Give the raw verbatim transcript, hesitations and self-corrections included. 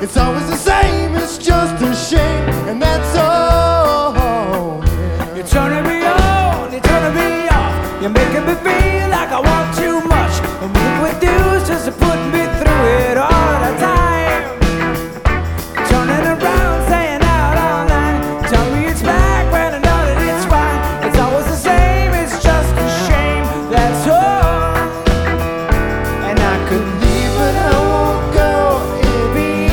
It's always the same, it's just a shame, and that's all. Yeah. You're turning me on, you're turning me off. You're making me feel like I want to